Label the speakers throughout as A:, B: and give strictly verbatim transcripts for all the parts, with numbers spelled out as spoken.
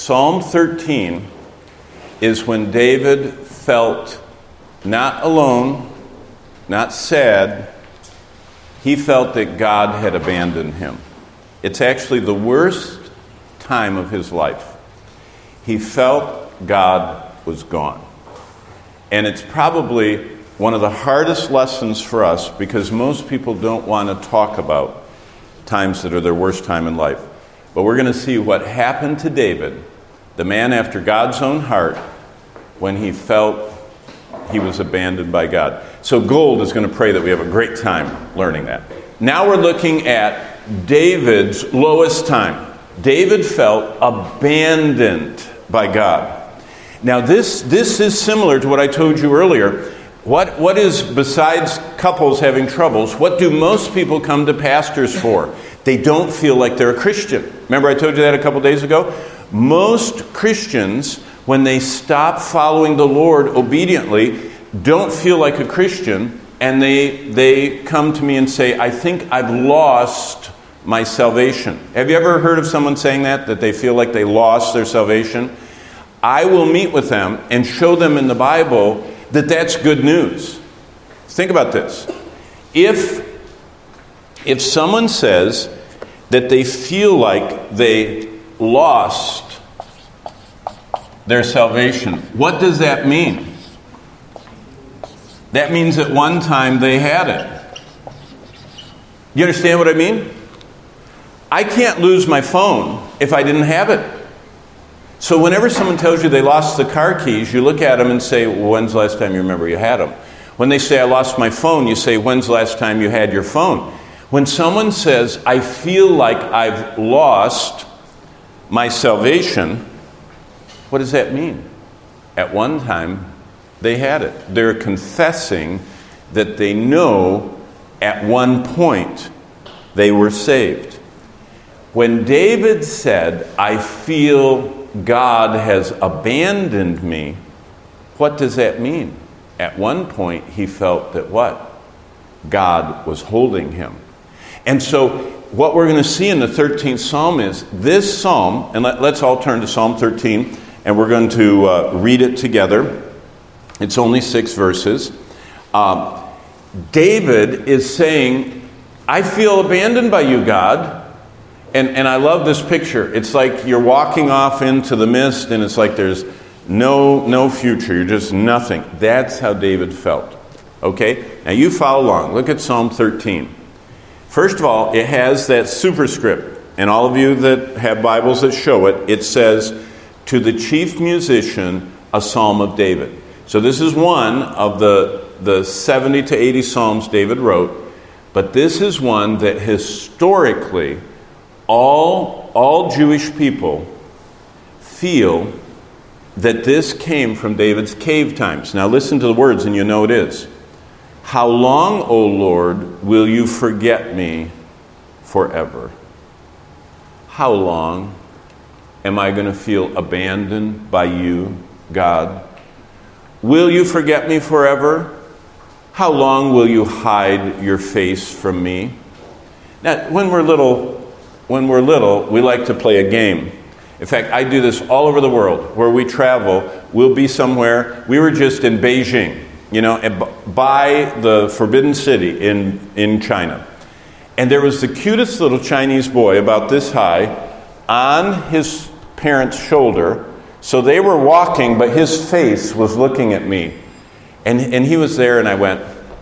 A: Psalm thirteen is when David felt not alone, not sad. He felt that God had abandoned him. It's actually the worst time of his life. He felt God was gone. And it's probably one of the hardest lessons for us because most people don't want to talk about times that are their worst time in life. But we're going to see what happened to David, the man after God's own heart, when he felt he was abandoned by God. So Gold is going to pray that we have a great time learning that. Now we're looking at David's lowest time. David felt abandoned by God. Now this, this is similar to what I told you earlier. What, what is, besides couples having troubles, what do most people come to pastors for? They don't feel like they're a Christian. Remember I told you that a couple days ago? Most Christians, when they stop following the Lord obediently, don't feel like a Christian, and they they come to me and say, I think I've lost my salvation. Have you ever heard of someone saying that, that they feel like they lost their salvation? I will meet with them and show them in the Bible that that's good news. Think about this. If, if someone says that they feel like they lost their salvation, what does that mean? That means at one time they had it. You understand what I mean? I can't lose my phone if I didn't have it. So whenever someone tells you they lost the car keys, you look at them and say, well, when's the last time you remember you had them? When they say, I lost my phone, you say, when's the last time you had your phone? When someone says, I feel like I've lost my salvation, what does that mean? At one time, they had it. They're confessing that they know at one point they were saved. When David said, I feel God has abandoned me, what does that mean? At one point, he felt that what? God was holding him. And so what we're going to see in the thirteenth Psalm is this Psalm, and let, let's all turn to Psalm thirteen, and we're going to uh, read it together. It's only six verses. Um, David is saying, I feel abandoned by you, God. And, and I love this picture. It's like you're walking off into the mist, and it's like there's no, no future. You're just nothing. That's how David felt. Okay? Now you follow along. Look at Psalm thirteen. First of all, it has that superscript. And all of you that have Bibles that show it, it says, to the chief musician, a psalm of David. So this is one of the, the seventy to eighty psalms David wrote. But this is one that historically all, all Jewish people feel that this came from David's cave times. Now listen to the words and you know it is. How long, O Lord, will you forget me forever? How long am I going to feel abandoned by you, God? Will you forget me forever? How long will you hide your face from me? Now, when we're little, when we're little, we like to play a game. In fact, I do this all over the world. Where we travel, we'll be somewhere. We were just in Beijing, you know, by the Forbidden City in, in China. And there was the cutest little Chinese boy about this high on his parents' shoulder. So they were walking, but his face was looking at me. And, and he was there, and I went.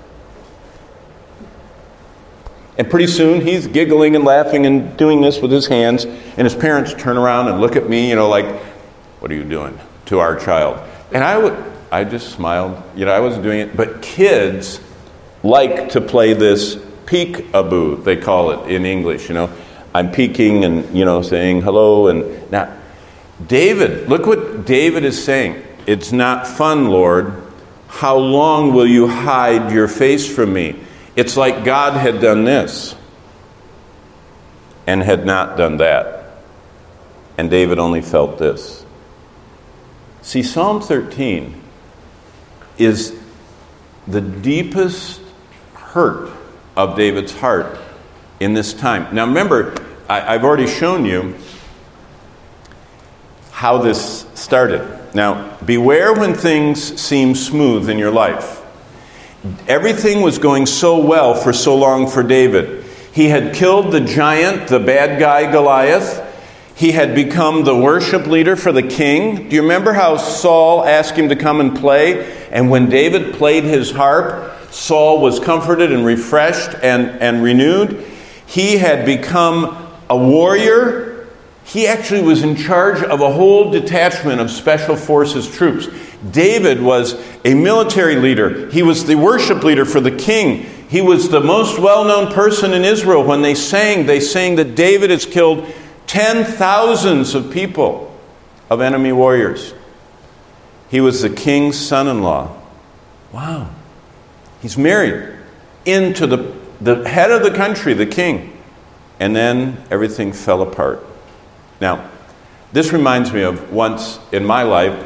A: And pretty soon, he's giggling and laughing and doing this with his hands. And his parents turn around and look at me, you know, like, what are you doing to our child? And I would, I just smiled. You know, I wasn't doing it. But kids like to play this peek-a-boo, they call it in English, you know. I'm peeking and, you know, saying hello. And now, David, look what David is saying. It's not fun, Lord. How long will you hide your face from me? It's like God had done this and had not done that. And David only felt this. See, Psalm thirteen is the deepest hurt of David's heart in this time. Now remember, I, I've already shown you how this started. Now, beware when things seem smooth in your life. Everything was going so well for so long for David. He had killed the giant, the bad guy Goliath. He had become the worship leader for the king. Do you remember how Saul asked him to come and play? And when David played his harp, Saul was comforted and refreshed and, and renewed. He had become a warrior. He actually was in charge of a whole detachment of special forces troops. David was a military leader. He was the worship leader for the king. He was the most well-known person in Israel. When they sang, they sang that David has killed ten thousands of people, of enemy warriors. He was the king's son-in-law. Wow. He's married into the, the head of the country, the king. And then everything fell apart. Now, this reminds me of once in my life,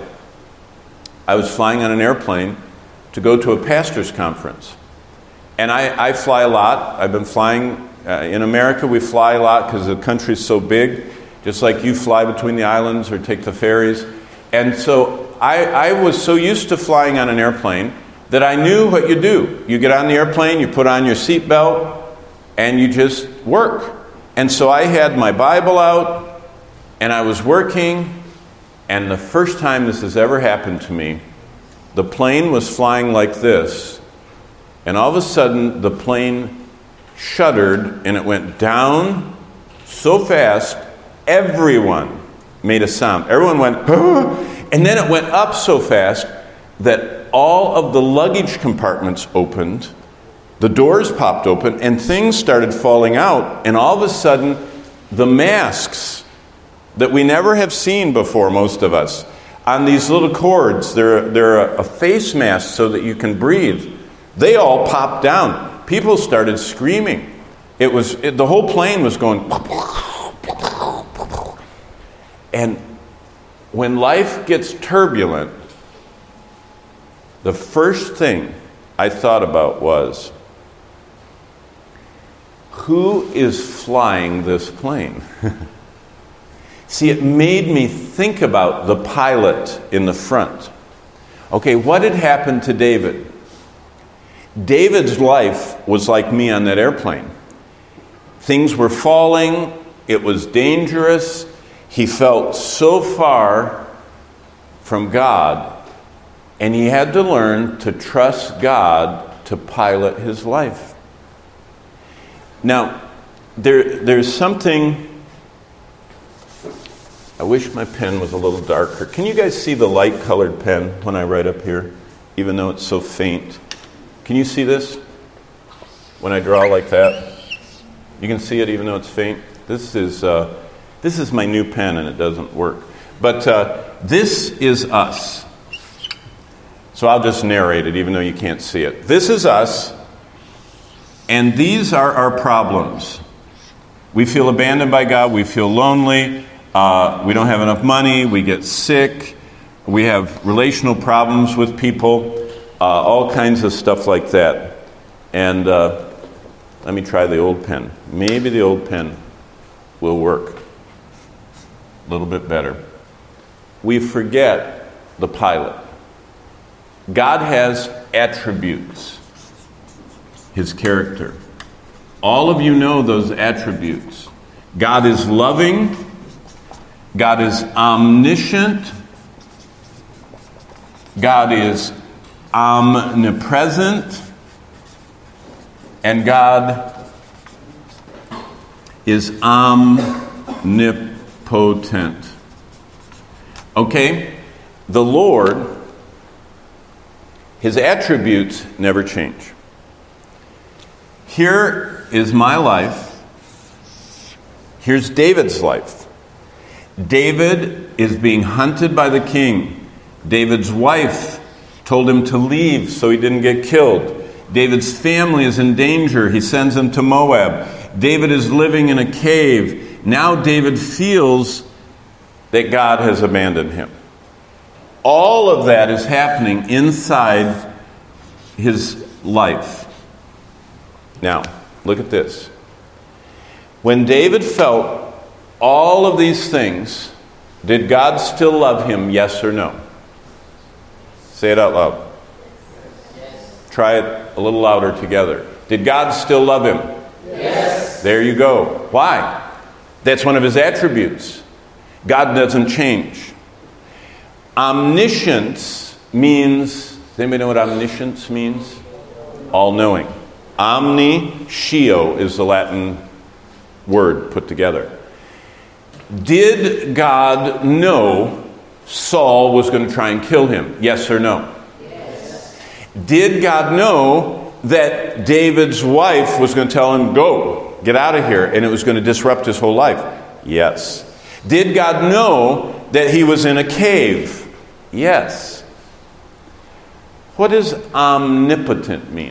A: I was flying on an airplane to go to a pastor's conference. And I, I fly a lot. I've been flying. Uh, in America, we fly a lot because the country's so big, just like you fly between the islands or take the ferries. And so I, I was so used to flying on an airplane that I knew what you do. You get on the airplane, you put on your seatbelt, and you just work. And so I had my Bible out, and I was working, and the first time this has ever happened to me, the plane was flying like this, and all of a sudden the plane shuddered, and it went down so fast, everyone made a sound. Everyone went, "Huh?" And then it went up so fast that all of the luggage compartments opened, the doors popped open, and things started falling out. And all of a sudden, the masks that we never have seen before, most of us, on these little cords, they're, they're a face mask so that you can breathe. They all popped down. People started screaming. It was it, the whole plane was going. And when life gets turbulent, the first thing I thought about was, who is flying this plane? See, it made me think about the pilot in the front. Okay, what had happened to David? David's life was like me on that airplane. Things were falling. It was dangerous. He felt so far from God. And he had to learn to trust God to pilot his life. Now, there, there's something... I wish my pen was a little darker. Can you guys see the light-colored pen when I write up here, even though it's so faint? Can you see this when I draw like that? You can see it even though it's faint. This is uh, this is my new pen, and it doesn't work. But uh, this is us. So I'll just narrate it, even though you can't see it. This is us, and these are our problems. We feel abandoned by God. We feel lonely. Uh, we don't have enough money. We get sick. We have relational problems with people. Uh, all kinds of stuff like that. And uh, let me try the old pen. Maybe the old pen will work a little bit better. We forget the pilot. God has attributes, his character. All of you know those attributes. God is loving. God is omniscient. God is omnipresent. And God is omnipotent. Okay? The Lord, his attributes never change. Here is my life. Here's David's life. David is being hunted by the king. David's wife told him to leave so he didn't get killed. David's family is in danger. He sends them to Moab. David is living in a cave. Now David feels that God has abandoned him. All of that is happening inside his life. Now, look at this. When David felt all of these things, Did God still love him, yes or no? Say it out loud. Yes. Try it a little louder together. Did God still love him?
B: Yes.
A: There you go. Why? That's one of his attributes. God doesn't change. Omniscience means, does anybody know what omniscience means? All-knowing. Omniscio is the Latin word put together. Did God know Saul was going to try and kill him? Yes or no?
B: Yes.
A: Did God know that David's wife was going to tell him, go, get out of here, and it was going to disrupt his whole life? Yes. Did God know that he was in a cave? Yes. What does omnipotent mean?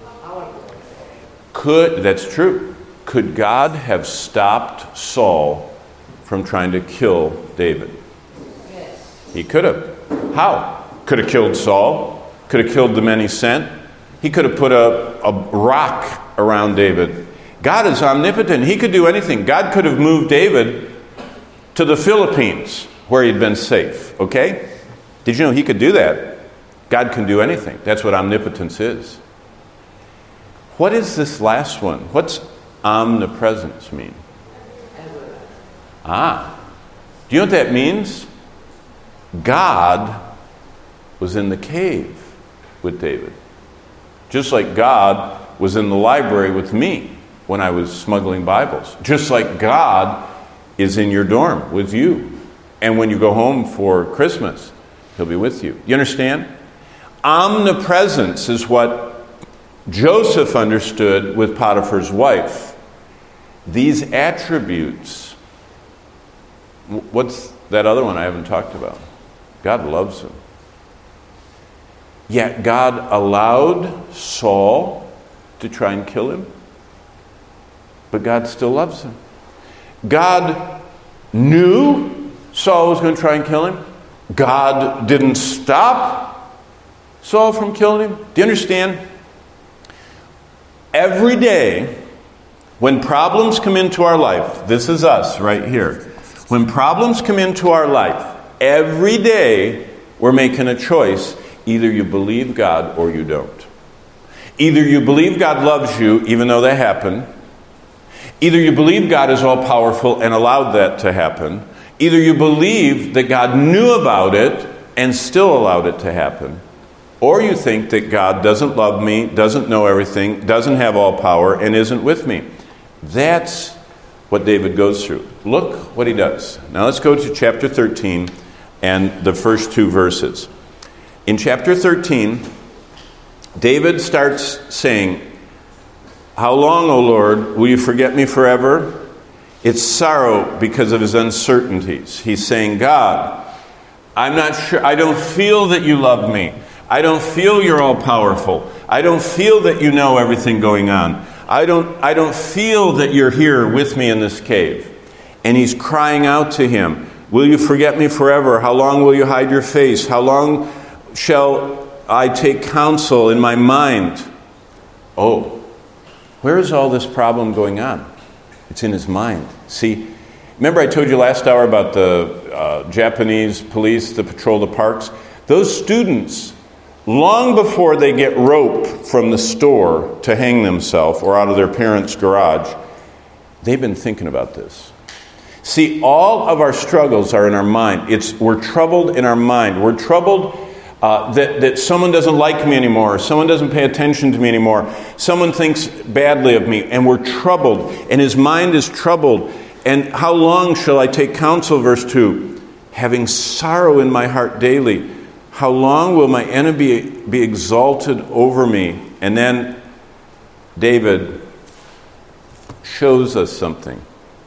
A: Could, that's true. Could God have stopped Saul from trying to kill David?
B: Yes.
A: He could have. How? Could have killed Saul. Could have killed the men he sent. He could have put a, a rock around David. God is omnipotent. He could do anything. God could have moved David to the Philippines where he'd been safe. Okay? Did you know he could do that? God can do anything. That's what omnipotence is. What is this last one? What's omnipresence mean? Ah. Do you know what that means? God was in the cave with David. Just like God was in the library with me when I was smuggling Bibles. Just like God is in your dorm with you. And when you go home for Christmas, he'll be with you. You understand? Omnipresence is what Joseph understood with Potiphar's wife. These attributes, what's that other one I haven't talked about? God loves him. Yet God allowed Saul to try and kill him, but God still loves him. God knew Saul was going to try and kill him. God didn't stop Saul from killing him. Do you understand? Every day, when problems come into our life, this is us right here. When problems come into our life, every day we're making a choice. Either you believe God or you don't. Either you believe God loves you, even though that happened. Either you believe God is all powerful and allowed that to happen. Either you believe that God knew about it and still allowed it to happen. Or you think that God doesn't love me, doesn't know everything, doesn't have all power, and isn't with me. That's what David goes through. Look what he does. Now let's go to chapter thirteen and the first two verses. In chapter thirteen, David starts saying, "How long, O Lord, will you forget me forever?" It's sorrow because of his uncertainties. He's saying, God, I'm not sure, I don't feel that you love me. I don't feel you're all powerful. I don't feel that you know everything going on. I don't, I don't feel that you're here with me in this cave. And he's crying out to him, will you forget me forever? How long will you hide your face? How long shall I take counsel in my mind? Oh, where is all this problem going on? It's in his mind. See, remember I told you last hour about the uh, Japanese police that patrol the parks? Those students, long before they get rope from the store to hang themselves or out of their parents' garage, they've been thinking about this. See, all of our struggles are in our mind. It's we're troubled in our mind. We're troubled uh, that, that someone doesn't like me anymore, or someone doesn't pay attention to me anymore, someone thinks badly of me, and we're troubled, and his mind is troubled. And how long shall I take counsel, verse two? Having sorrow in my heart daily. How long will my enemy be exalted over me? And then David shows us something.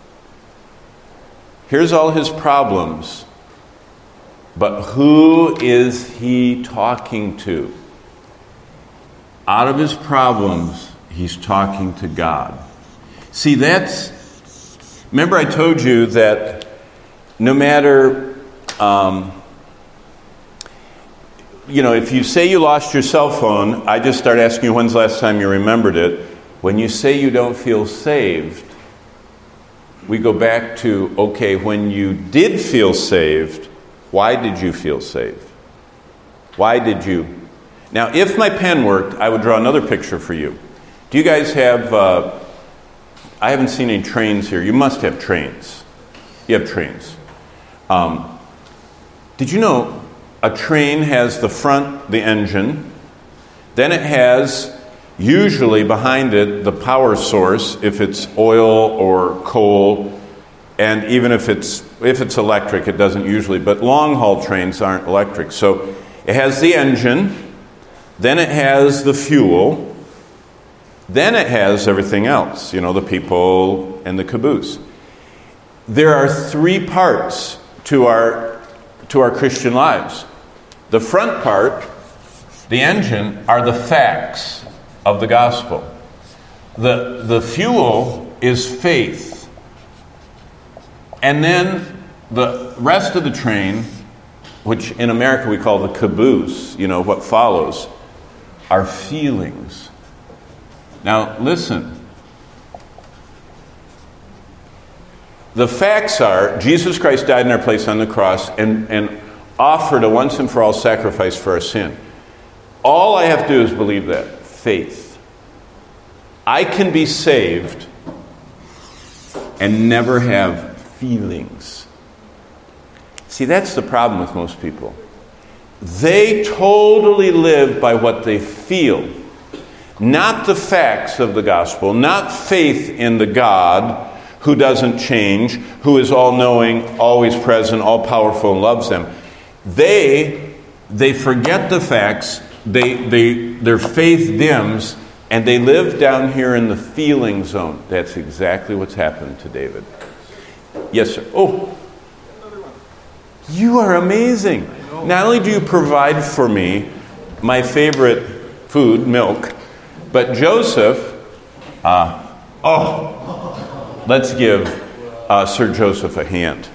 A: Here's all his problems, but who is he talking to? Out of his problems, he's talking to God. See, that's, remember I told you that no matter, um, you know, if you say you lost your cell phone, I just start asking you when's the last time you remembered it. When you say you don't feel saved, we go back to, okay, when you did feel saved, why did you feel saved? Why did you? Now, if my pen worked, I would draw another picture for you. Do you guys have, uh, I haven't seen any trains here. You must have trains. You have trains. Um, did you know a train has the front, the engine, then it has usually behind it the power source, if it's oil or coal, and even if it's if it's electric, it doesn't usually, but long haul trains aren't electric. So it has the engine, then it has the fuel, then it has everything else, you know, the people and the caboose. There are three parts to our to our Christian lives. The front part, the engine, are the facts of the gospel. The, the fuel is faith. And then the rest of the train, which in America we call the caboose, you know, what follows, are feelings. Now, listen. The facts are, Jesus Christ died in our place on the cross and, and offered a once and for all sacrifice for our sin. All I have to do is believe that. Faith. I can be saved and never have feelings. See, that's the problem with most people. They totally live by what they feel, not the facts of the gospel, not faith in the God who doesn't change, who is all-knowing, always present, all-powerful, and loves them. They they forget the facts, they they their faith dims, and they live down here in the feeling zone. That's exactly what's happened to David. Yes, sir. Oh, you are amazing. Not only do you provide for me my favorite food, milk, but Joseph, uh, oh, let's give uh, Sir Joseph a hand.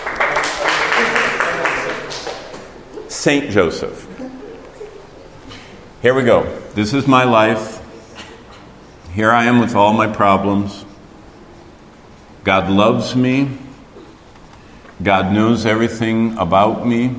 A: Saint Joseph. Here we go. This is my life. Here I am with all my problems. God loves me. God knows everything about me.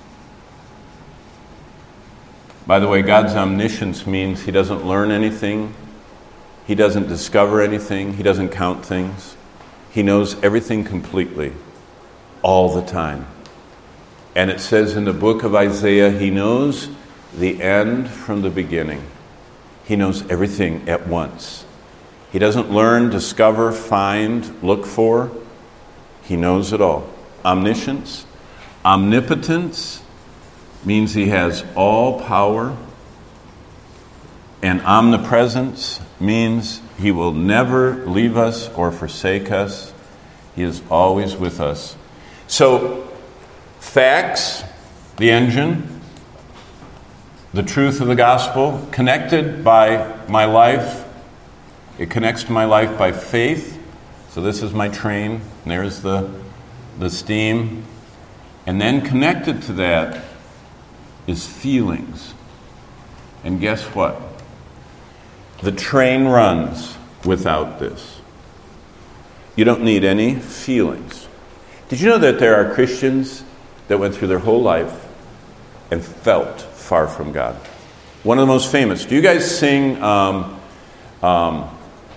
A: By the way, God's omniscience means He doesn't learn anything. He doesn't discover anything. He doesn't count things. He knows everything completely, all the time. And it says in the book of Isaiah, He knows the end from the beginning. He knows everything at once. He doesn't learn, discover, find, look for. He knows it all. Omniscience. Omnipotence means He has all power. And omnipresence means He will never leave us or forsake us. He is always with us. So, facts, the engine, the truth of the gospel, connected by my life. It connects to my life by faith. So this is my train, and there's the, the steam. And then connected to that is feelings. And guess what? The train runs without this. You don't need any feelings. Did you know that there are Christians that went through their whole life and felt far from God? One of the most famous. Do you guys sing, um, um,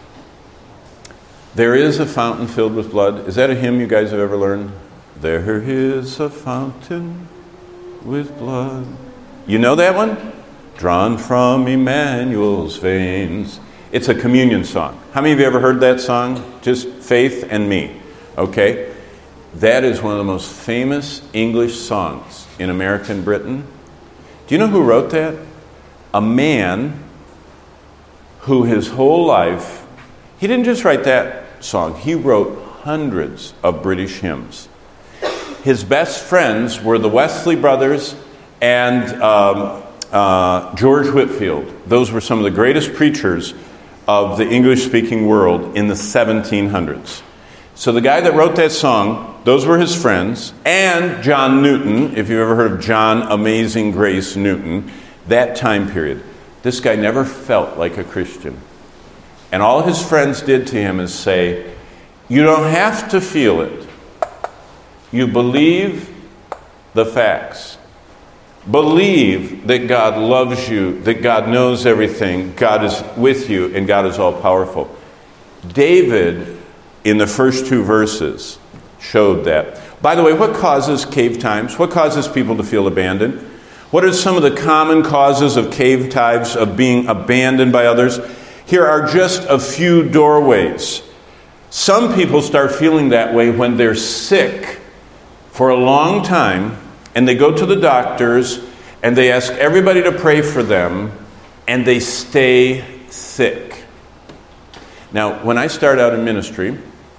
A: There is a fountain filled with blood? Is that a hymn you guys have ever learned? There is a fountain with blood. You know that one? Drawn from Emmanuel's veins. It's a communion song. How many of you ever heard that song? Just Faith and Me. Okay? That is one of the most famous English songs in American Britain. Do you know who wrote that? A man who his whole life, he didn't just write that song, he wrote hundreds of British hymns. His best friends were the Wesley brothers and um, uh, George Whitefield. Those were some of the greatest preachers of the English-speaking world in the seventeen hundreds. So the guy that wrote that song, those were his friends, and John Newton, if you've ever heard of John Amazing Grace Newton, that time period. This guy never felt like a Christian. And all his friends did to him is say, You don't have to feel it. You believe the facts. Believe that God loves you, that God knows everything, God is with you, and God is all-powerful. David, in the first two verses, showed that. By the way, what causes cave times? What causes people to feel abandoned? What are some of the common causes of cave times, of being abandoned by others? Here are just a few doorways. Some people start feeling that way when they're sick for a long time, and they go to the doctors, and they ask everybody to pray for them, and they stay sick. Now, when I started out in ministry,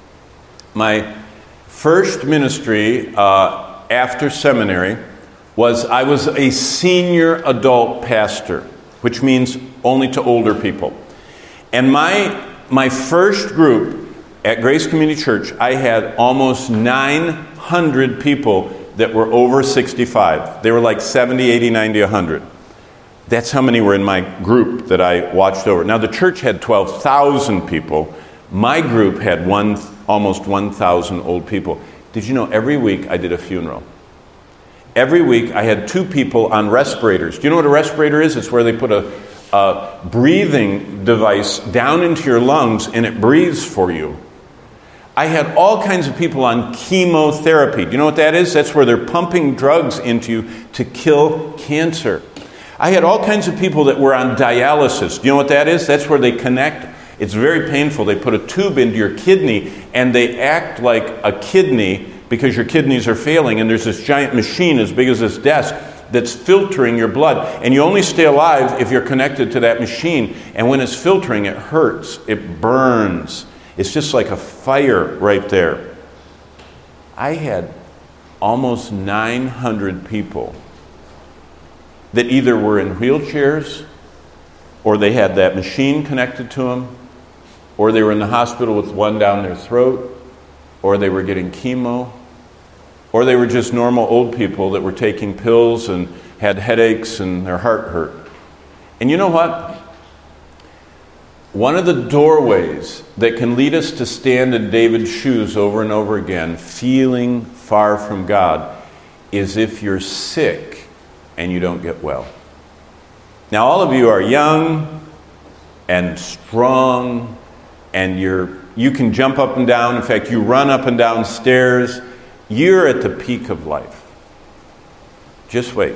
A: my first ministry uh, after seminary was I was a senior adult pastor, which means only to older people. And my my first group at Grace Community Church, I had almost nine hundred people that were over sixty-five. They were like seventy, eighty, ninety, one hundred. That's how many were in my group that I watched over. Now, the church had twelve thousand people. My group had one, almost one thousand old people. Did you know every week I did a funeral? Every week I had two people on respirators. Do you know what a respirator is? It's where they put a, a breathing device down into your lungs and it breathes for you. I had all kinds of people on chemotherapy. Do you know what that is? That's where they're pumping drugs into you to kill cancer. I had all kinds of people that were on dialysis. Do you know what that is? That's where they connect. It's very painful. They put a tube into your kidney and they act like a kidney because your kidneys are failing. And there's this giant machine as big as this desk that's filtering your blood. And you only stay alive if you're connected to that machine. And when it's filtering, it hurts. It burns. It's just like a fire right there. I had almost nine hundred people that either were in wheelchairs, or they had that machine connected to them, or they were in the hospital with one down their throat, or they were getting chemo, or they were just normal old people that were taking pills and had headaches and their heart hurt. And you know what? One of the doorways that can lead us to stand in David's shoes over and over again, feeling far from God, is if you're sick and you don't get well. Now, all of you are young and strong, and you're you can jump up and down. In fact, you run up and down stairs. You're at the peak of life. Just wait.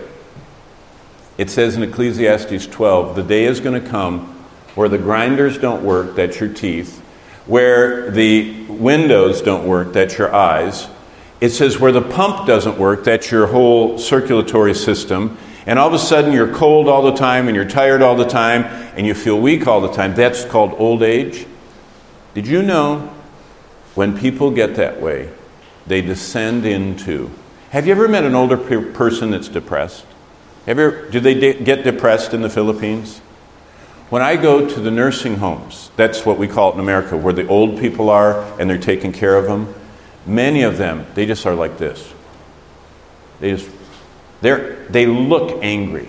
A: It says in Ecclesiastes twelve, the day is going to come where the grinders don't work, that's your teeth, where the windows don't work, that's your eyes. It says where the pump doesn't work, that's your whole circulatory system. And all of a sudden you're cold all the time and you're tired all the time and you feel weak all the time. That's called old age. Did you know when people get that way, they descend into... Have you ever met an older pe- person that's depressed? Have you ever, do they de- get depressed in the Philippines? When I go to the nursing homes, that's what we call it in America, where the old people are and they're taking care of them, many of them, they just are like this. They just, they're, they look angry.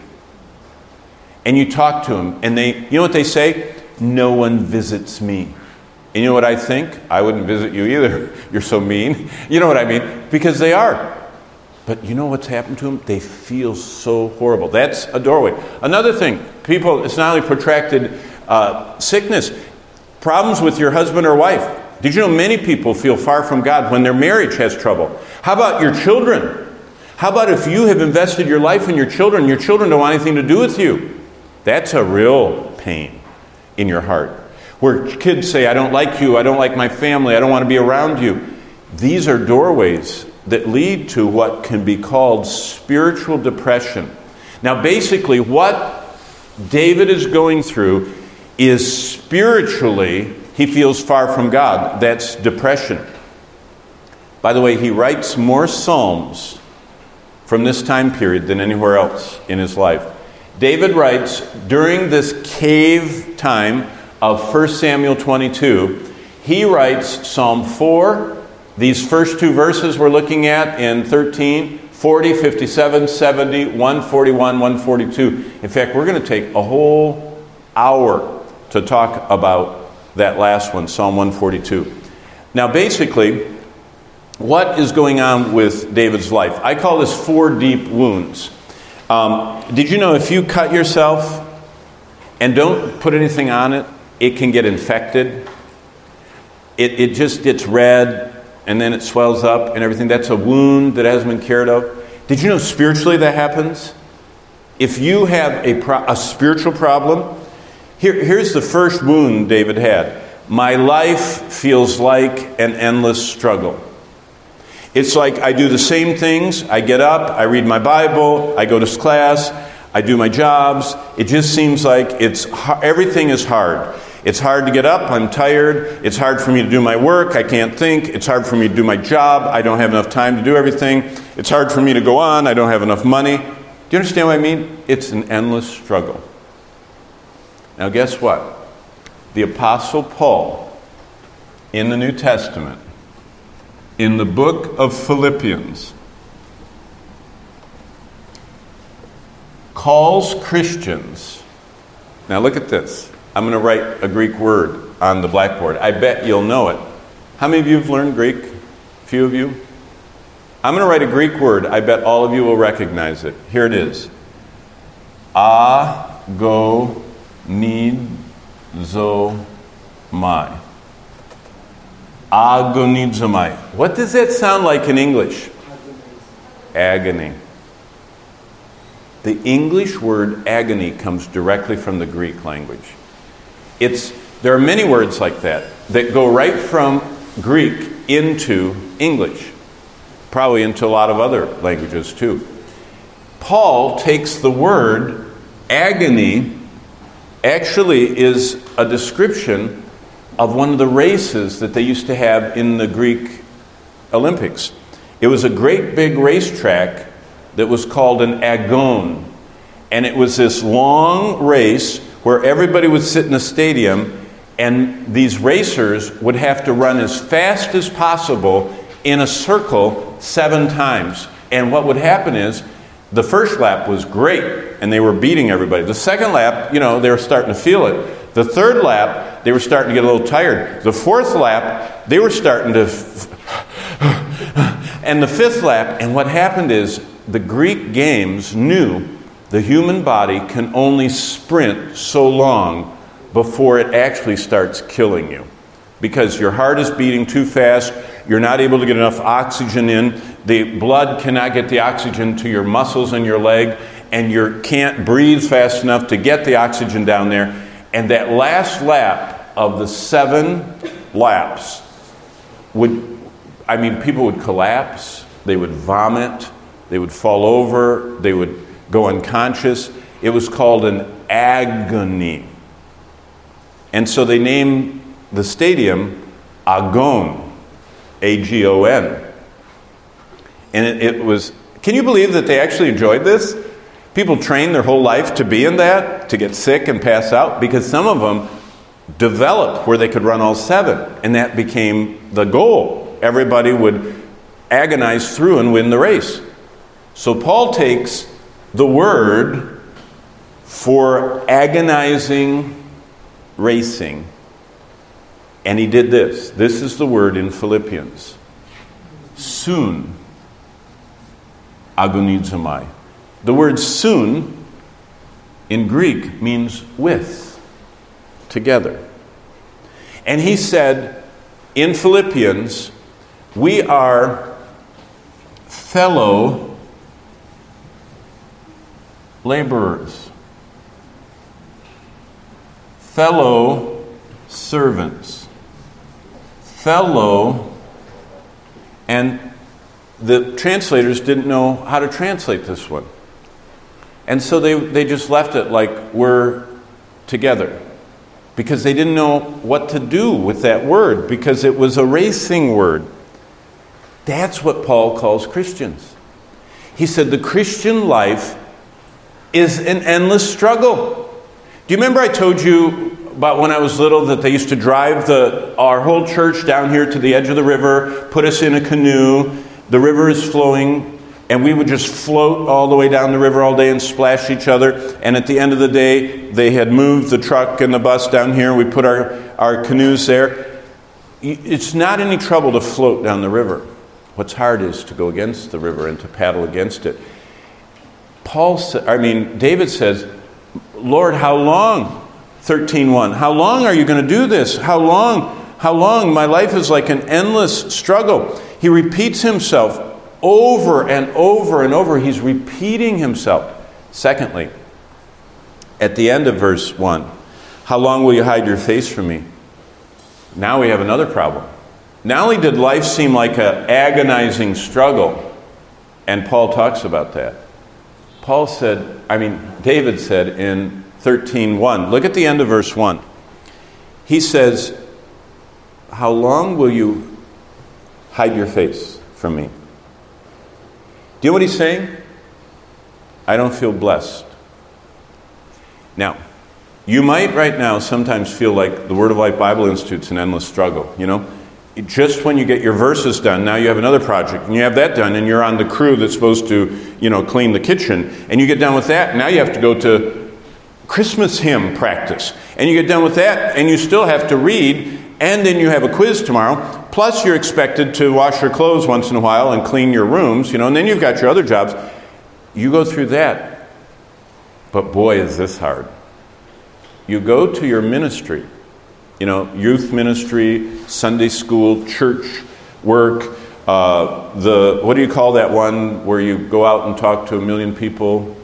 A: And you talk to them and they, you know what they say? No one visits me. And you know what I think? I wouldn't visit you either. You're so mean. You know what I mean? Because they are. But you know what's happened to them? They feel so horrible. That's a doorway. Another thing, people, it's not only protracted uh, sickness, problems with your husband or wife. Did you know many people feel far from God when their marriage has trouble? How about your children? How about if you have invested your life in your children, your children don't want anything to do with you? That's a real pain in your heart. Where kids say, I don't like you, I don't like my family, I don't want to be around you. These are doorways that lead to what can be called spiritual depression. Now, basically, what David is going through is spiritually, he feels far from God. That's depression. By the way, he writes more Psalms from this time period than anywhere else in his life. David writes, during this cave time of First Samuel twenty-two, he writes Psalm four, these first two verses we're looking at in thirteen, forty, fifty-seven, seventy, one forty-one, one forty-two. In fact, we're going to take a whole hour to talk about that last one, Psalm one forty-two. Now, basically, what is going on with David's life? I call this four deep wounds. Um, did you know if you cut yourself and don't put anything on it, it can get infected? It, it just gets red, and then it swells up and everything. That's a wound that hasn't been cared of. Did you know spiritually that happens? If you have a, pro- a spiritual problem, here, here's the first wound David had. My life feels like an endless struggle. It's like I do the same things. I get up, I read my Bible, I go to class, I do my jobs. It just seems like it's everything is hard. It's hard to get up, I'm tired. It's hard for me to do my work, I can't think. It's hard for me to do my job, I don't have enough time to do everything. It's hard for me to go on, I don't have enough money. Do you understand what I mean? It's an endless struggle. Now guess what? The Apostle Paul, in the New Testament, in the book of Philippians, calls Christians. Now look at this. I'm going to write a Greek word on the blackboard. I bet you'll know it. How many of you have learned Greek? A few of you? I'm going to write a Greek word. I bet all of you will recognize it. Here it is. Agonizomai. Agonizomai. What does that sound like in English? Agony. The English word agony comes directly from the Greek language. It's there are many words like that that go right from Greek into English, probably into a lot of other languages too. Paul takes the word agony, actually is a description of one of the races that they used to have in the Greek Olympics. It was a great big racetrack that was called an agon. And it was this long race where everybody would sit in a stadium and these racers would have to run as fast as possible in a circle seven times. And what would happen is the first lap was great and they were beating everybody. The second lap, you know, they were starting to feel it. The third lap, they were starting to get a little tired. The fourth lap, they were starting to... and the fifth lap, and what happened is the Greek games knew the human body can only sprint so long before it actually starts killing you. Because your heart is beating too fast, you're not able to get enough oxygen in, the blood cannot get the oxygen to your muscles in your leg, and you can't breathe fast enough to get the oxygen down there. And that last lap of the seven laps would, I mean, people would collapse, they would vomit, they would fall over, they would go unconscious. It was called an agony. And so they named the stadium Agon, A G O N. And it, it was, can you believe that they actually enjoyed this? People trained their whole life to be in that, to get sick and pass out, because some of them developed where they could run all seven. And that became the goal. Everybody would agonize through and win the race. So Paul takes the word for agonizing racing, and he did this. This is the word in Philippians. Soon, agonizomai. The word soon in Greek means with, together. And he said in Philippians, we are fellow laborers, fellow servants, fellow, and the translators didn't know how to translate this one. And so they, they just left it like we're together, because they didn't know what to do with that word, because it was a racing word. That's what Paul calls Christians. He said the Christian life is an endless struggle. Do you remember I told you about when I was little that they used to drive the our whole church down here to the edge of the river, put us in a canoe, the river is flowing, and we would just float all the way down the river all day and splash each other. And at the end of the day, they had moved the truck and the bus down here. We put our, our canoes there. it's not any trouble to float down the river. What's hard is to go against the river and to paddle against it. Paul, sa- I mean, David says, Lord, how long? thirteen one. How long are you going to do this? How long? How long? My life is like an endless struggle. He repeats himself over and over and over. He's repeating himself. Secondly, at the end of verse one, how long will you hide your face from me? Now we have another problem. Not only did life seem like an agonizing struggle, and Paul talks about that. Paul said, I mean, David said in thirteen one, look at the end of verse one. He says, how long will you hide your face from me? Do you know what he's saying? I don't feel blessed. Now, you might right now sometimes feel like the Word of Life Bible Institute's an endless struggle, you know? Just when you get your verses done, now you have another project, and you have that done, and you're on the crew that's supposed to, you know, clean the kitchen, and you get done with that, now you have to go to Christmas hymn practice, and you get done with that, and you still have to read, and then you have a quiz tomorrow, plus you're expected to wash your clothes once in a while and clean your rooms, you know, and then you've got your other jobs. You go through that, but boy, is this hard. You go to your ministry, you know, youth ministry, Sunday school, church work, uh, the, what do you call that one where you go out and talk to a million people?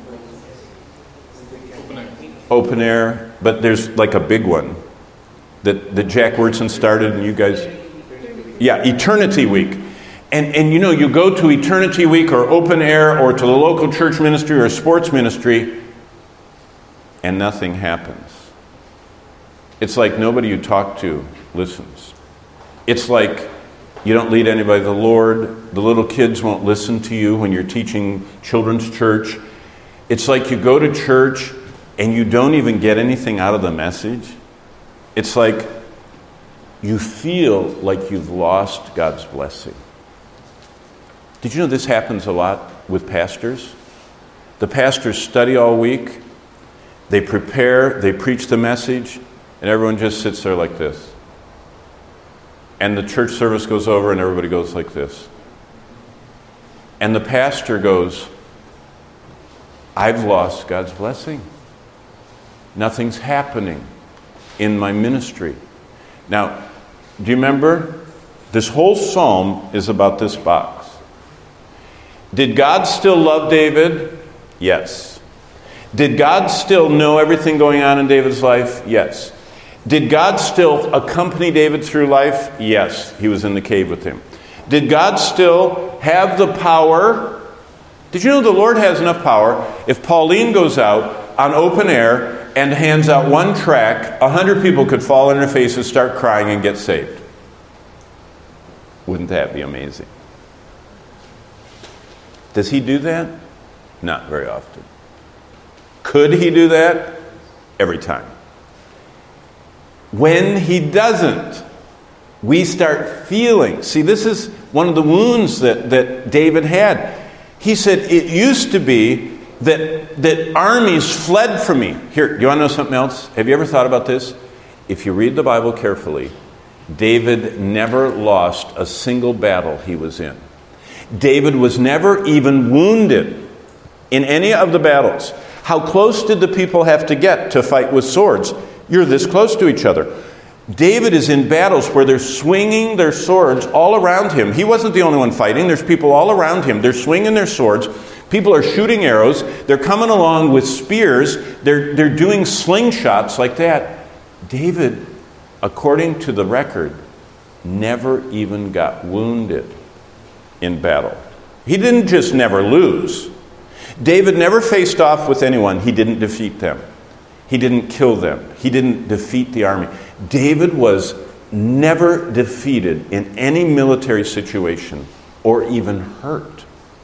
C: Open air.
A: Open air, but there's like a big one that, that Jack Wurtson started and you guys, yeah, Eternity Week. And, and you know, you go to Eternity Week or open air or to the local church ministry or sports ministry, and nothing happens. It's like nobody you talk to listens. It's like you don't lead anybody to the Lord. The little kids won't listen to you when you're teaching children's church. It's like you go to church and you don't even get anything out of the message. It's like you feel like you've lost God's blessing. Did you know this happens a lot with pastors? The pastors study all week. They prepare, they preach the message, and everyone just sits there like this. And the church service goes over and everybody goes like this. And the pastor goes, I've lost God's blessing. Nothing's happening in my ministry. Now, do you remember? This whole psalm is about this box. Did God still love David? Yes. Did God still know everything going on in David's life? Yes. Did God still accompany David through life? Yes. He was in the cave with him. Did God still have the power? Did you know the Lord has enough power? If Pauline goes out on open air and hands out one tract, a hundred people could fall on their faces, start crying, and get saved. Wouldn't that be amazing? Does he do that? Not very often. Could he do that? Every time. When he doesn't, we start feeling. See, this is one of the wounds that, that David had. He said, it used to be that, that armies fled from me. Here, do you want to know something else? Have you ever thought about this? If you read the Bible carefully, David never lost a single battle he was in. David was never even wounded in any of the battles. How close did the people have to get to fight with swords? You're this close to each other. David is in battles where they're swinging their swords all around him. He wasn't the only one fighting. There's people all around him. They're swinging their swords. People are shooting arrows. They're coming along with spears. They're, they're doing slingshots like that. David, according to the record, never even got wounded in battle. He didn't just never lose. David never faced off with anyone. He didn't defeat them. He didn't kill them. He didn't defeat the army. David was never defeated in any military situation or even hurt.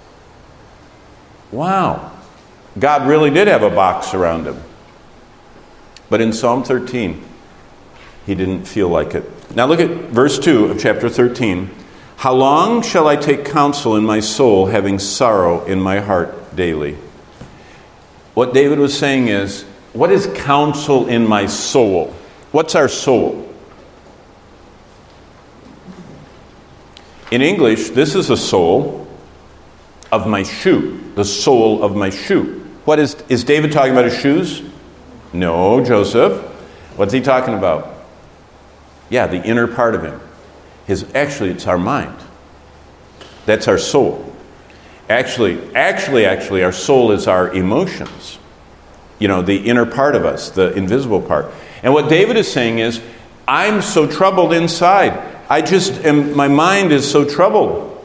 A: Wow. God really did have a box around him. But in Psalm thirteen, he didn't feel like it. Now look at verse two of chapter thirteen. How long shall I take counsel in my soul, having sorrow in my heart daily? What David was saying is, what is counsel in my soul? What's our soul? In English, this is the sole of my shoe. The sole of my shoe. What is, is David talking about his shoes? No, Joseph. What's he talking about? Yeah, the inner part of him. His, actually, it's our mind. That's our soul. Actually, actually, actually, our soul is our emotions. You know, the inner part of us, the invisible part. And what David is saying is, I'm so troubled inside. I just am, my mind is so troubled.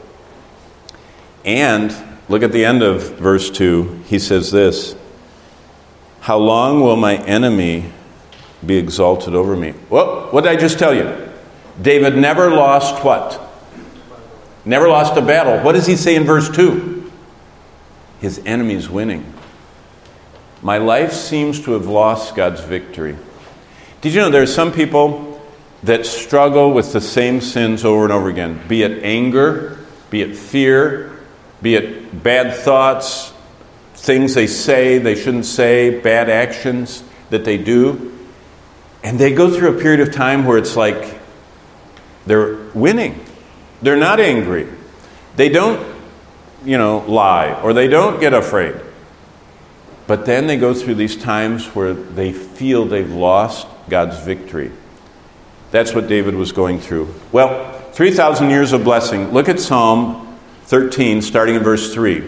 A: And look at the end of verse two. He says this, how long will my enemy be exalted over me? Well, what did I just tell you? David never lost what? Never lost a battle. What does he say in verse two? His enemy's winning. My life seems to have lost God's victory. Did you know there are some people that struggle with the same sins over and over again? Be it anger, be it fear, be it bad thoughts, things they say they shouldn't say, bad actions that they do. And they go through a period of time where it's like they're winning. They're not angry. They don't, you know, lie, or they don't get afraid. But then they go through these times where they feel they've lost God's victory. That's what David was going through. Well, three thousand years of blessing. Look at Psalm thirteen, starting in verse three.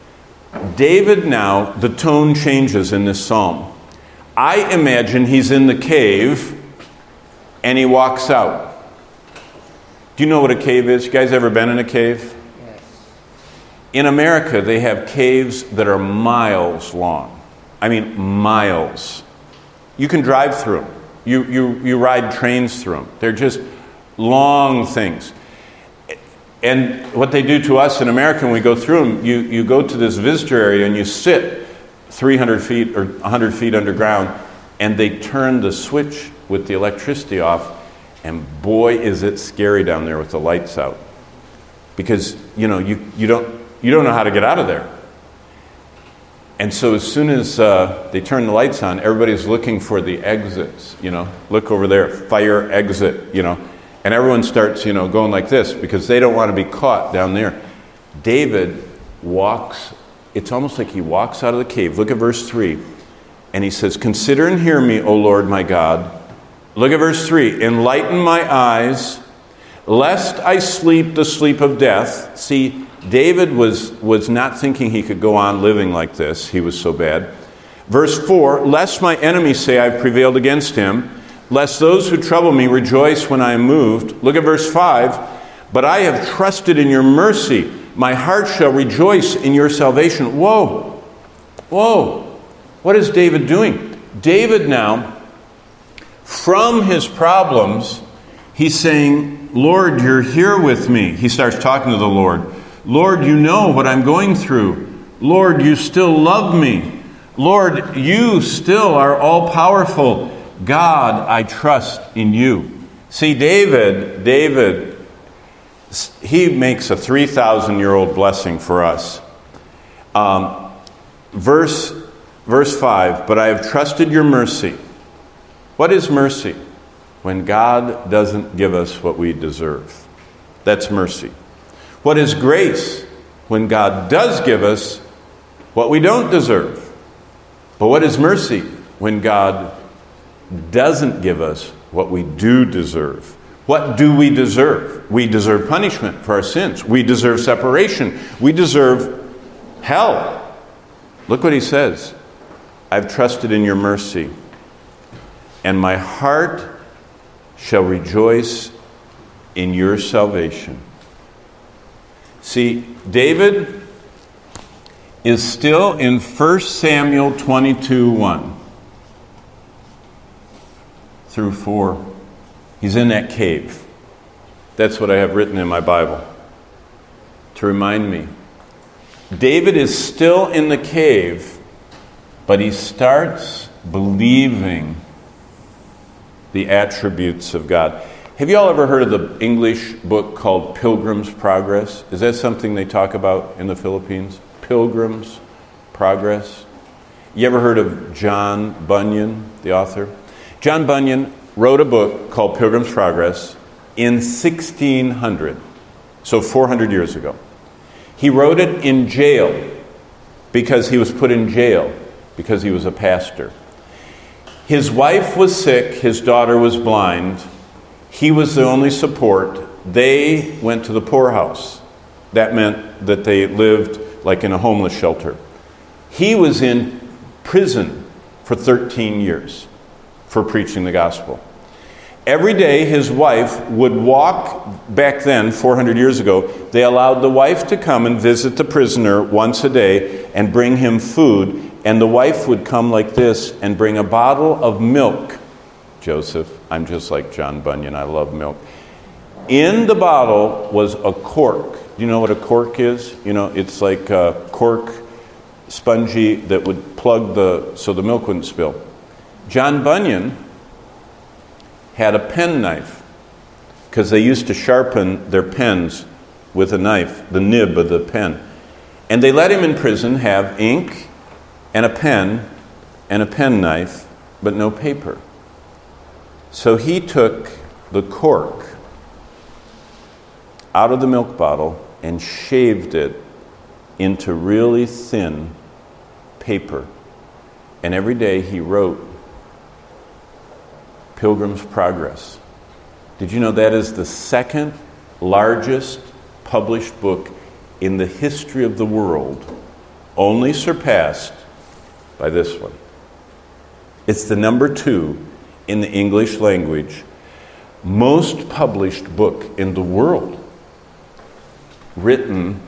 A: David now, the tone changes in this psalm. I imagine he's in the cave and he walks out. Do you know what a cave is? You guys ever been in a cave?
B: Yes.
A: In America, they have caves that are miles long. I mean, miles. You can drive through them. You, you, you ride trains through them. They're just long things. And what they do to us in America when we go through them, you, you go to this visitor area and you sit three hundred feet or one hundred feet underground, and they turn the switch with the electricity off, and boy, is it scary down there with the lights out. Because, you know, you, you don't you don't know how to get out of there. And so as soon as uh, they turn the lights on, everybody's looking for the exits, you know. Look over there, fire exit, you know. And everyone starts, you know, going like this because they don't want to be caught down there. David walks, it's almost like he walks out of the cave. Look at verse three. And he says, consider and hear me, O Lord my God. Look at verse three. Enlighten my eyes, lest I sleep the sleep of death. See, David was, was not thinking he could go on living like this. He was so bad. Verse four, lest my enemies say I've prevailed against him, lest those who trouble me rejoice when I am moved. Look at verse five. But I have trusted in your mercy. My heart shall rejoice in your salvation. Whoa. Whoa. What is David doing? David now, from his problems, he's saying, Lord, you're here with me. He starts talking to the Lord. Lord, you know what I'm going through. Lord, you still love me. Lord, you still are all-powerful. God, I trust in you. See, David, David, he makes a three thousand year old blessing for us. Um, verse, verse five, but I have trusted your mercy. What is mercy? When God doesn't give us what we deserve. That's mercy. What is grace? When God does give us what we don't deserve. But what is mercy? When God doesn't give us what we do deserve. What do we deserve? We deserve punishment for our sins. We deserve separation. We deserve hell. Look what he says. I've trusted in your mercy, and my heart shall rejoice in your salvation. See, David is still in First Samuel twenty-two one. Through four. He's in that cave. That's what I have written in my Bible to remind me. David is still in the cave, but he starts believing the attributes of God. Have you all ever heard of the English book called Pilgrim's Progress? Is that something they talk about in the Philippines? Pilgrim's Progress? You ever heard of John Bunyan, the author? John Bunyan wrote a book called Pilgrim's Progress in sixteen hundred. So four hundred years ago. He wrote it in jail because he was put in jail because he was a pastor. His wife was sick. His daughter was blind. He was the only support. They went to the poorhouse. That meant that they lived like in a homeless shelter. He was in prison for thirteen years for preaching the gospel. Every day his wife would walk, back then, four hundred years ago, they allowed the wife to come and visit the prisoner once a day and bring him food. And the wife would come like this and bring a bottle of milk. Joseph, I'm just like John Bunyan, I love milk. In the bottle was a cork. Do you know what a cork is? You know, it's like a cork, spongy, that would plug the, so the milk wouldn't spill. John Bunyan had a penknife because they used to sharpen their pens with a knife, the nib of the pen. And they let him in prison have ink and a pen and a penknife, but no paper. So he took the cork out of the milk bottle and shaved it into really thin paper. And every day he wrote Pilgrim's Progress. Did you know that is the second largest published book in the history of the world, only surpassed by this one? It's the number two in the English language most published book in the world, written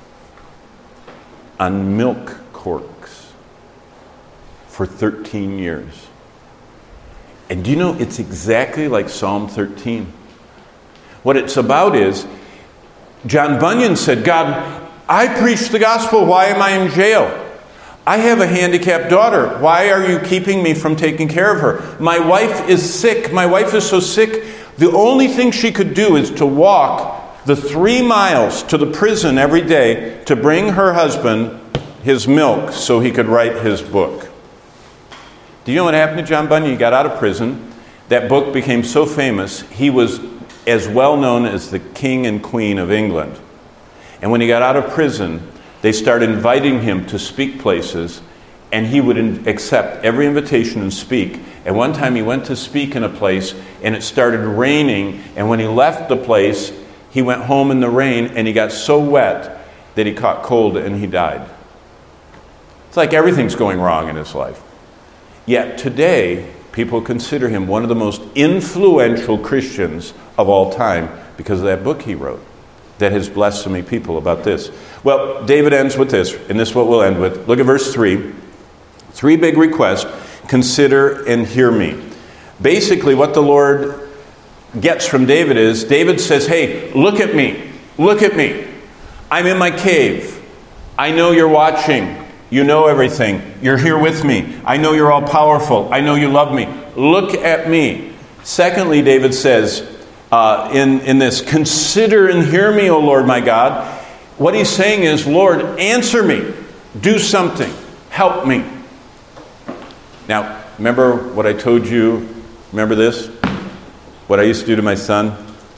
A: on milk corks for thirteen years. And do you know, it's exactly like Psalm thirteen. What it's about is, John Bunyan said, God, I preach the gospel. Why am I in jail? I have a handicapped daughter. Why are you keeping me from taking care of her? My wife is sick. My wife is so sick. The only thing she could do is to walk the three miles to the prison every day to bring her husband his milk so he could write his book. Do you know what happened to John Bunyan? He got out of prison. That book became so famous, he was as well known as the King and Queen of England. And when he got out of prison, they started inviting him to speak places, and he would in- accept every invitation and speak. And one time he went to speak in a place, and it started raining, and when he left the place, he went home in the rain, and he got so wet that he caught cold and he died. It's like everything's going wrong in his life. Yet today, people consider him one of the most influential Christians of all time because of that book he wrote that has blessed so many people about this. Well, David ends with this, and this is what we'll end with. Look at verse three. Three big requests. Consider and hear me. Basically, what the Lord gets from David is, David says, hey, look at me. Look at me. I'm in my cave. I know you're watching. You know everything. You're here with me. I know you're all powerful. I know you love me. Look at me. Secondly, David says uh, in, in this, consider and hear me, O Lord my God. What he's saying is, Lord, answer me. Do something. Help me. Now, remember what I told you? Remember this? What I used to do to my son?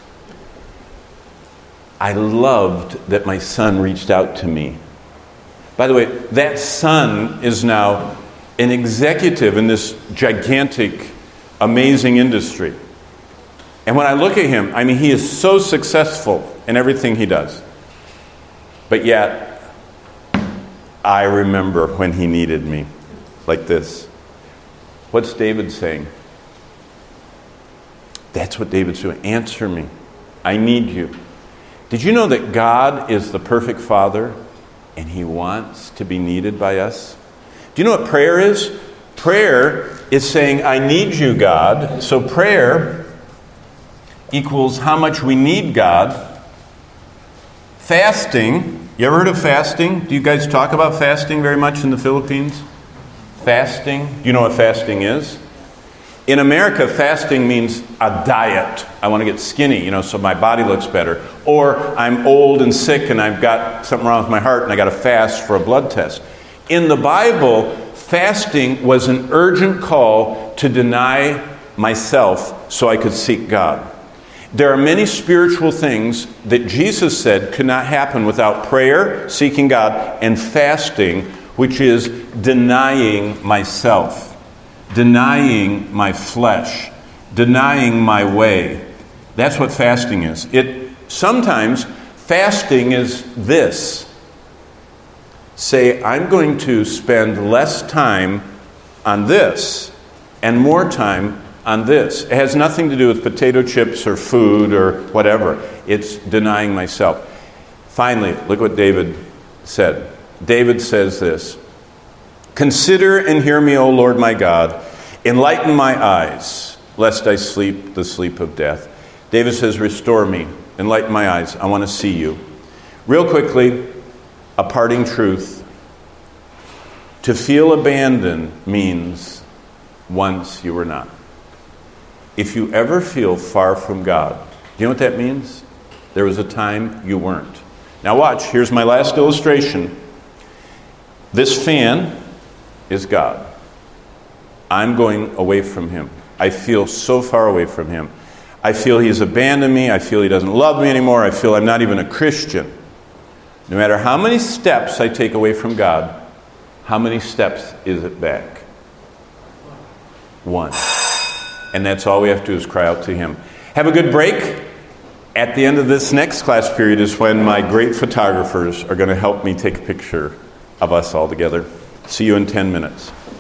A: I loved that my son reached out to me. By the way, that son is now an executive in this gigantic, amazing industry. And when I look at him, I mean, he is so successful in everything he does. But yet, I remember when he needed me, like this. What's David saying? That's what David's doing. Answer me. I need you. Did you know that God is the perfect Father? And he wants to be needed by us. Do you know what prayer is? Prayer is saying, I need you, God. So prayer equals how much we need God. Fasting. You ever heard of fasting? Do you guys talk about fasting very much in the Philippines? Fasting. Do you know what fasting is? In America, fasting means a diet. I want to get skinny, you know, so my body looks better. Or I'm old and sick and I've got something wrong with my heart and I got to fast for a blood test. In the Bible, fasting was an urgent call to deny myself so I could seek God. There are many spiritual things that Jesus said could not happen without prayer, seeking God, and fasting, which is denying myself, denying my flesh, denying my way. That's what fasting is. It sometimes fasting is this. Say, I'm going to spend less time on this and more time on this. It has nothing to do with potato chips or food or whatever. It's denying myself. Finally, look what David said. David says this, "Consider and hear me, O Lord my God. Enlighten my eyes, lest I sleep the sleep of death." David says, restore me, enlighten my eyes. I want to see you. Real quickly, a parting truth. To feel abandoned means once you were not. If you ever feel far from God, do you know what that means? There was a time you weren't. Now watch, here's my last illustration. This fan is God. I'm going away from Him. I feel so far away from Him. I feel He's abandoned me. I feel He doesn't love me anymore. I feel I'm not even a Christian. No matter how many steps I take away from God, how many steps is it back? One. And that's all we have to do is cry out to Him. Have a good break. At the end of this next class period is when my great photographers are going to help me take a picture of us all together. See you in ten minutes.